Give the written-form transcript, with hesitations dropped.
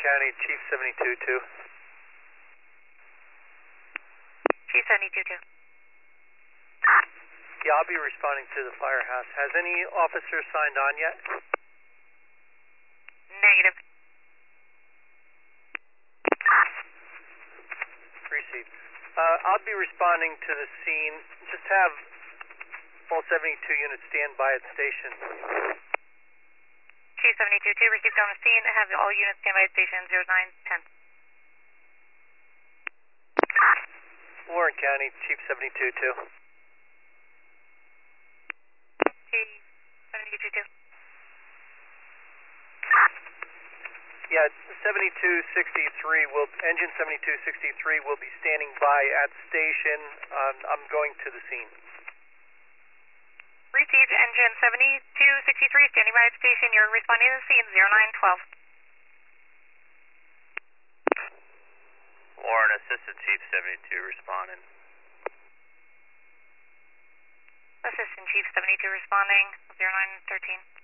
County, Chief 72-2. Chief 72-2. Yeah, I'll be responding to the firehouse. Has any officer signed on yet? Negative. Received. I'll be responding to the scene. Just have all 72 units stand by at station. Chief 72-2, received on the scene. Have all units stand by at station 0910. Warren County, Chief 72-2. Chief 72-2. Yeah, 7263 will, engine 7263 will be standing by at station. I'm going to the scene. Received, engine 7263, standing by at station. You're responding to the scene 0912. Warren, Assistant Chief 72 responding. Assistant Chief 72 responding 0913.